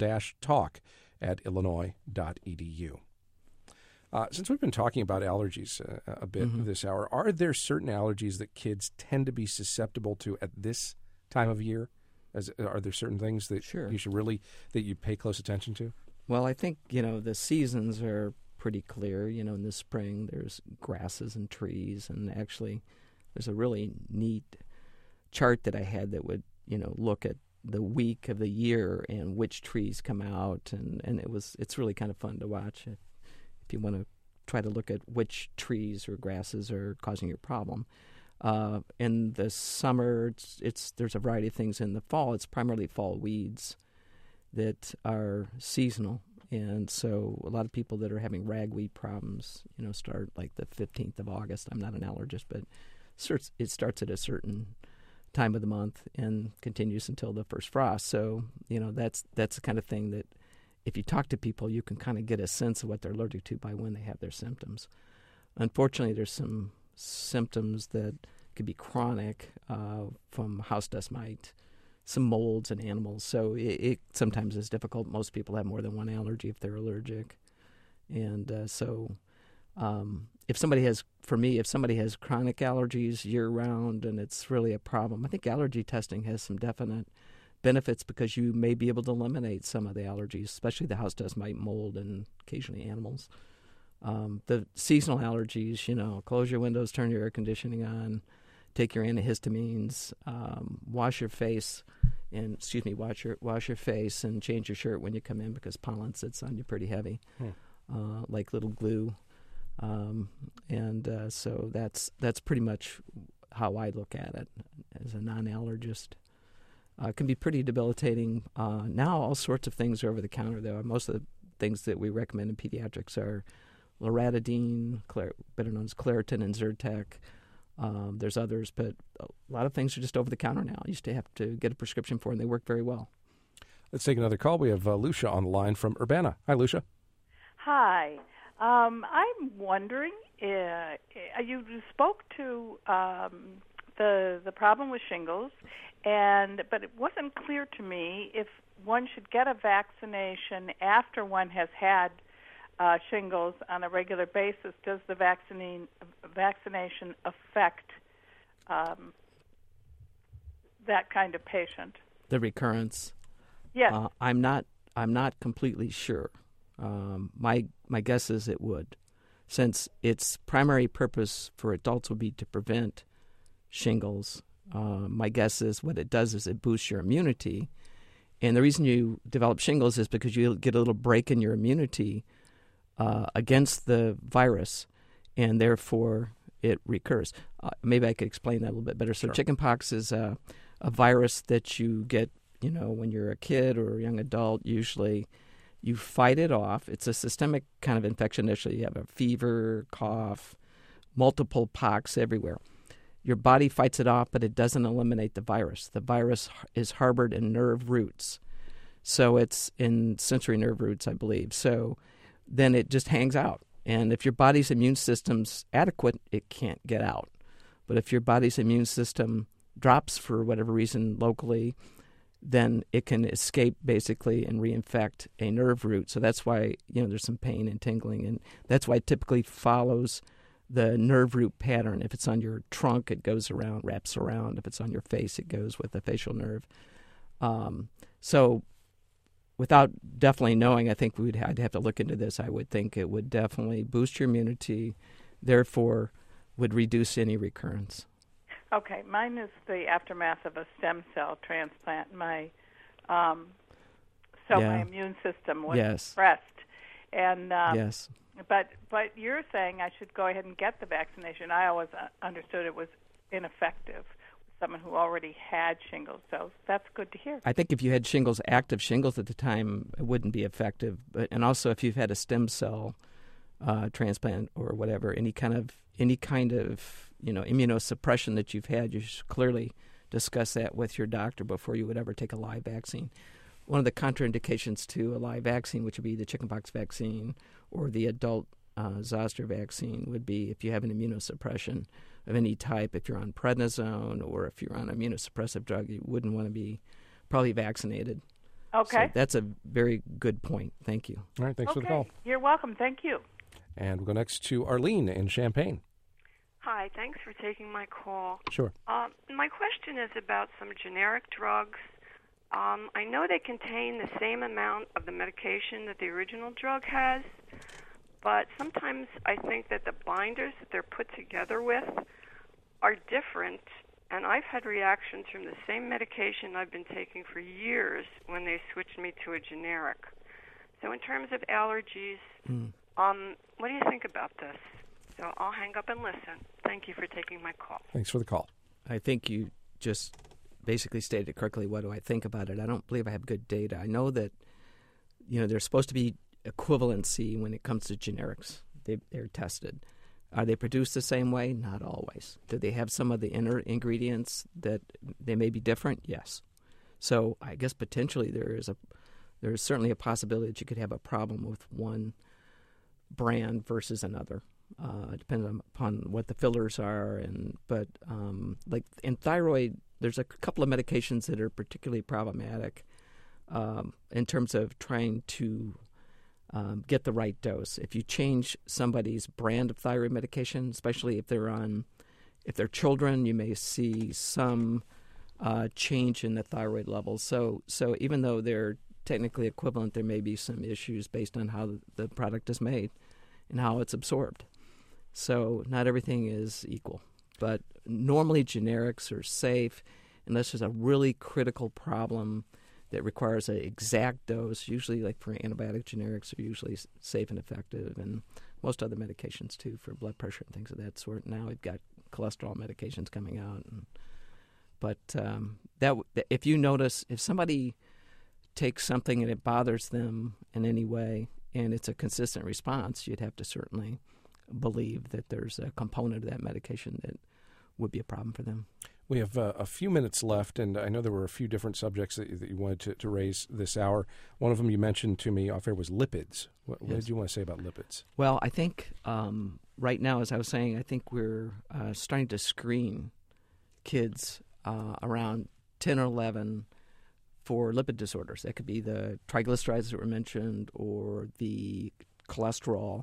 [SPEAKER 1] will-talk@illinois.edu. Since we've been talking about allergies a bit this hour, are there certain allergies that kids tend to be susceptible to at this time of year? Are there certain things that you should that you pay close attention to?
[SPEAKER 2] Well, I think, the seasons are pretty clear. In the spring, there's grasses and trees, and actually there's a really neat chart that I had that would, look at the week of the year and which trees come out, and it's really kind of fun to watch if you want to try to look at which trees or grasses are causing your problem. In the summer, there's a variety of things. In the fall, it's primarily fall weeds that are seasonal. And so a lot of people that are having ragweed problems, start like the 15th of August. I'm not an allergist, but it starts at a certain time of the month and continues until the first frost. So, that's the kind of thing that if you talk to people, you can kind of get a sense of what they're allergic to by when they have their symptoms. Unfortunately, there's some symptoms that could be chronic from house dust mite, some molds in animals. So it sometimes is difficult. Most people have more than one allergy if they're allergic. And so if somebody has chronic allergies year-round and it's really a problem, I think allergy testing has some definite benefits because you may be able to eliminate some of the allergies, especially the house dust mite, mold, and occasionally animals. The seasonal allergies, close your windows, turn your air conditioning on, take your antihistamines, wash your face, wash your face and change your shirt when you come in because pollen sits on you pretty heavy, like little glue. So that's pretty much how I look at it as a non-allergist. It can be pretty debilitating. Now all sorts of things are over the counter, though. Most of the things that we recommend in pediatrics are loratadine, better known as Claritin and Zyrtec. There's others, but a lot of things are just over the counter now. You used to have to get a prescription for, and they work very well.
[SPEAKER 1] Let's take another call. We have Lucia on the line from Urbana. Hi, Lucia.
[SPEAKER 10] Hi. I'm wondering, you spoke to the problem with shingles, but it wasn't clear to me if one should get a vaccination after one has had shingles on a regular basis. Does the vaccination affect that kind of patient?
[SPEAKER 2] The recurrence?
[SPEAKER 10] Yes.
[SPEAKER 2] I'm not completely sure. My guess is it would, since its primary purpose for adults would be to prevent shingles. My guess is what it does is it boosts your immunity, and the reason you develop shingles is because you get a little break in your immunity against the virus, and therefore it recurs. Maybe I could explain that a little bit better. So chickenpox is a virus that you get, when you're a kid or a young adult. Usually you fight it off. It's a systemic kind of infection initially. You have a fever, cough, multiple pox everywhere. Your body fights it off, but it doesn't eliminate the virus. The virus is harbored in nerve roots. So it's in sensory nerve roots, I believe. So then it just hangs out. And if your body's immune system's adequate, it can't get out. But if your body's immune system drops for whatever reason locally, then it can escape basically and reinfect a nerve root. So that's why, there's some pain and tingling. And that's why it typically follows the nerve root pattern. If it's on your trunk, it goes around, wraps around. If it's on your face, it goes with the facial nerve. So without definitely knowing, I think I'd have to look into this. I would think it would definitely boost your immunity, therefore would reduce any recurrence.
[SPEAKER 10] Okay, mine is the aftermath of a stem cell transplant. My immune system was suppressed, and
[SPEAKER 2] yes.
[SPEAKER 10] But you're saying I should go ahead and get the vaccination. I always understood it was ineffective with someone who already had shingles, so that's good to hear.
[SPEAKER 2] I think if you had shingles, active shingles at the time, it wouldn't be effective. And also if you've had a stem cell transplant or whatever, any kind of immunosuppression that you've had, you should clearly discuss that with your doctor before you would ever take a live vaccine. One of the contraindications to a live vaccine, which would be the chickenpox vaccine or the adult zoster vaccine, would be if you have an immunosuppression of any type. If you're on prednisone or if you're on immunosuppressive drug, you wouldn't want to be probably vaccinated.
[SPEAKER 10] Okay.
[SPEAKER 2] So that's a very good point. Thank you.
[SPEAKER 1] All right, thanks for the call.
[SPEAKER 10] You're welcome. Thank you.
[SPEAKER 1] And we'll go next to Arlene in Champaign.
[SPEAKER 11] Hi, thanks for taking my call.
[SPEAKER 1] Sure.
[SPEAKER 11] My question is about some generic drugs. I know they contain the same amount of the medication that the original drug has, but sometimes I think that the binders that they're put together with are different, and I've had reactions from the same medication I've been taking for years when they switched me to a generic. So in terms of allergies, what do you think about this? So I'll hang up and listen. Thank you for taking my call.
[SPEAKER 1] Thanks for the call.
[SPEAKER 2] I think you just basically stated it correctly. What do I think about it? I don't believe I have good data. I know that, there's supposed to be equivalency when it comes to generics. They're tested. Are they produced the same way? Not always. Do they have some of the inner ingredients that they may be different? Yes. So I guess potentially there is certainly a possibility that you could have a problem with one brand versus another. It depends upon what the fillers are, but like in thyroid, there's a couple of medications that are particularly problematic in terms of trying to get the right dose. If you change somebody's brand of thyroid medication, especially if they're children, you may see some change in the thyroid levels. So even though they're technically equivalent, there may be some issues based on how the product is made and how it's absorbed. So not everything is equal. But normally generics are safe unless there's a really critical problem that requires an exact dose. Usually, like for antibiotic generics, are usually safe and effective, and most other medications too for blood pressure and things of that sort. Now we've got cholesterol medications coming out, but if you notice, if somebody takes something and it bothers them in any way, and it's a consistent response, you'd have to certainly believe that there's a component of that medication that would be a problem for them.
[SPEAKER 1] We have a few minutes left, and I know there were a few different subjects that you wanted to raise this hour. One of them you mentioned to me off air was lipids. What did you want to say about lipids?
[SPEAKER 2] Well, I think right now, as I was saying, I think we're starting to screen kids around 10 or 11 for lipid disorders. That could be the triglycerides that were mentioned or the cholesterol.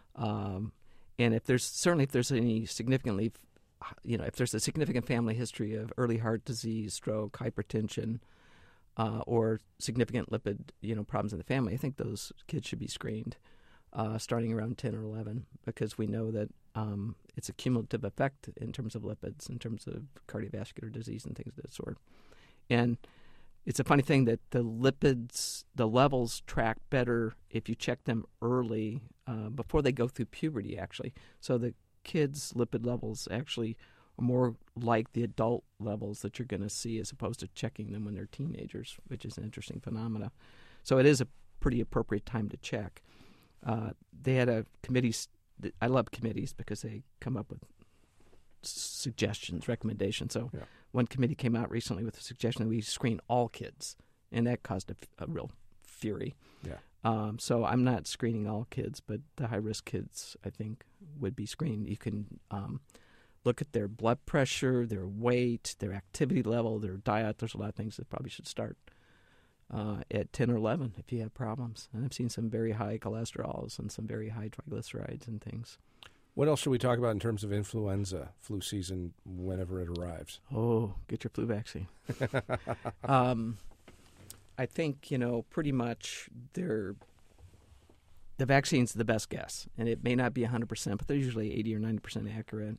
[SPEAKER 2] And if there's any significantly, if there's a significant family history of early heart disease, stroke, hypertension, or significant lipid, problems in the family, I think those kids should be screened starting around 10 or 11 because we know that it's a cumulative effect in terms of lipids, in terms of cardiovascular disease and things of that sort. And it's a funny thing that the lipids, the levels track better if you check them early before they go through puberty, actually. So the kids' lipid levels actually are more like the adult levels that you're going to see as opposed to checking them when they're teenagers, which is an interesting phenomena. So it is a pretty appropriate time to check. They had a committee. I love committees because they come up with suggestions, recommendations. So one committee came out recently with a suggestion that we screen all kids, and that caused a real fury. Yeah. So I'm not screening all kids, but the high-risk kids, I think, would be screened. You can look at their blood pressure, their weight, their activity level, their diet. There's a lot of things that probably should start at 10 or 11 if you have problems. And I've seen some very high cholesterols and some very high triglycerides and things.
[SPEAKER 1] What else should we talk about in terms of influenza, flu season, whenever it arrives?
[SPEAKER 2] Oh, get your flu vaccine. I think, pretty much the vaccine's the best guess. And it may not be 100%, but they're usually 80 or 90% accurate.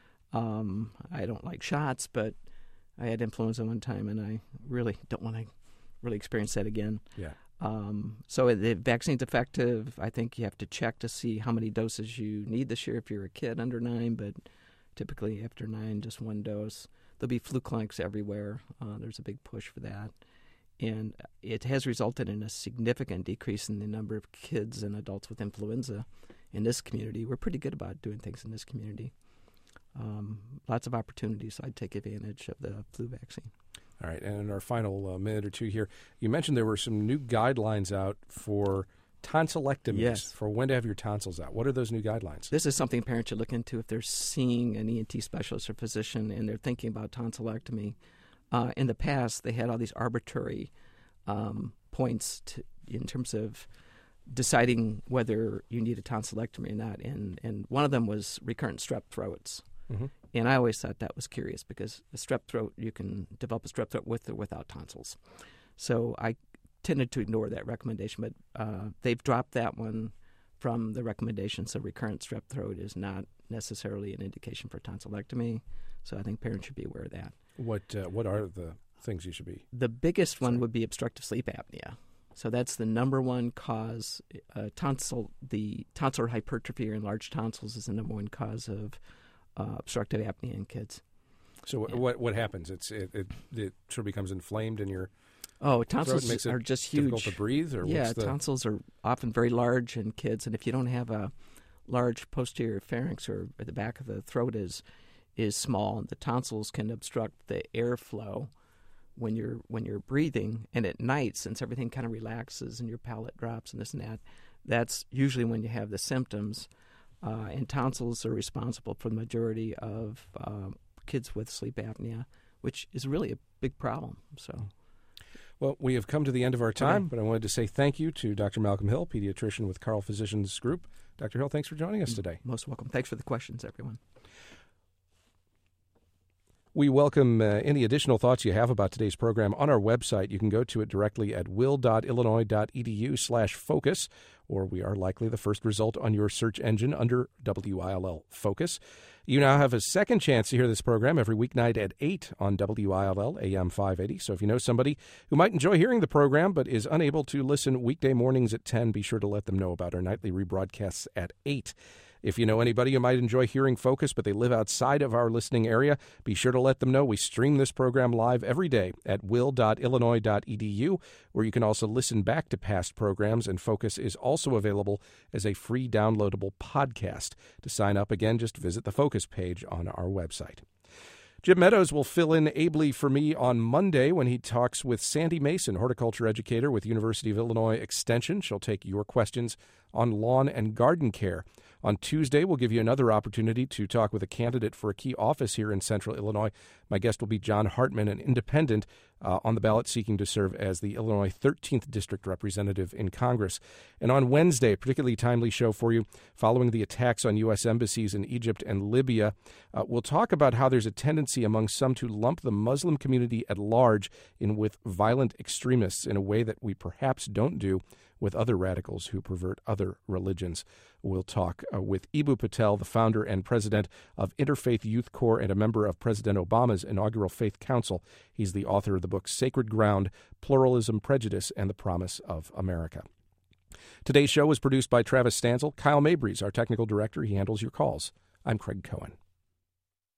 [SPEAKER 2] I don't like shots, but I had influenza one time, and I really don't want to really experience that again.
[SPEAKER 1] Yeah.
[SPEAKER 2] So the vaccine's effective. I think you have to check to see how many doses you need this year if you're a kid under 9, but typically after 9, just one dose. There'll be flu clinics everywhere. There's a big push for that. And it has resulted in a significant decrease in the number of kids and adults with influenza in this community. We're pretty good about doing things in this community. Lots of opportunities. So I'd take advantage of the flu vaccine.
[SPEAKER 1] All right, and in our final minute or two here, you mentioned there were some new guidelines out for tonsillectomies, for when to have your tonsils out. What are those new guidelines?
[SPEAKER 2] This is something parents should look into if they're seeing an ENT specialist or physician and they're thinking about tonsillectomy. In the past, they had all these arbitrary points in terms of deciding whether you need a tonsillectomy or not, and one of them was recurrent strep throats. Mm-hmm. And I always thought that was curious because a strep throat, you can develop a strep throat with or without tonsils. So I tended to ignore that recommendation, but they've dropped that one from the recommendation. So recurrent strep throat is not necessarily an indication for tonsillectomy. So I think parents should be aware of that. What
[SPEAKER 1] are the things you should be?
[SPEAKER 2] The biggest one would be obstructive sleep apnea. So that's the number one cause. The tonsillar hypertrophy or enlarged tonsils is the number one cause of obstructive apnea in kids.
[SPEAKER 1] So what happens? It sort of becomes inflamed in your
[SPEAKER 2] tonsils
[SPEAKER 1] makes it
[SPEAKER 2] are just huge.
[SPEAKER 1] Difficult to breathe? Or
[SPEAKER 2] tonsils are often very large in kids, and if you don't have a large posterior pharynx or the back of the throat is small, the tonsils can obstruct the airflow when you're breathing. And at night, since everything kind of relaxes and your palate drops and this and that, that's usually when you have the symptoms. And tonsils are responsible for the majority of kids with sleep apnea, which is really a big problem. So,
[SPEAKER 1] Well, we have come to the end of our time, but I wanted to say thank you to Dr. Malcolm Hill, pediatrician with Carle Physicians Group. Dr. Hill, thanks for joining us today.
[SPEAKER 2] Most welcome. Thanks for the questions, everyone.
[SPEAKER 1] We welcome any additional thoughts you have about today's program on our website. You can go to it directly at will.illinois.edu/focus, or we are likely the first result on your search engine under WILL Focus. You now have a second chance to hear this program every weeknight at 8 on WILL AM 580. So if you know somebody who might enjoy hearing the program but is unable to listen weekday mornings at 10, be sure to let them know about our nightly rebroadcasts at 8. If you know anybody who might enjoy hearing Focus, but they live outside of our listening area, be sure to let them know. We stream this program live every day at will.illinois.edu, where you can also listen back to past programs, and Focus is also available as a free downloadable podcast. To sign up, again, just visit the Focus page on our website. Jim Meadows will fill in ably for me on Monday when he talks with Sandy Mason, horticulture educator with University of Illinois Extension. She'll take your questions on lawn and garden care. On Tuesday, we'll give you another opportunity to talk with a candidate for a key office here in Central Illinois. My guest will be John Hartman, an independent on the ballot seeking to serve as the Illinois 13th District Representative in Congress. And on Wednesday, a particularly timely show for you, following the attacks on U.S. embassies in Egypt and Libya, we'll talk about how there's a tendency among some to lump the Muslim community at large in with violent extremists in a way that we perhaps don't do with other radicals who pervert other religions. We'll talk with Eboo Patel, the founder and president of Interfaith Youth Corps and a member of President Obama's inaugural Faith Council. He's the author of the book Sacred Ground, Pluralism, Prejudice, and the Promise of America. Today's show was produced by Travis Stanzel. Kyle Mabry's our technical director. He handles your calls. I'm Craig Cohen.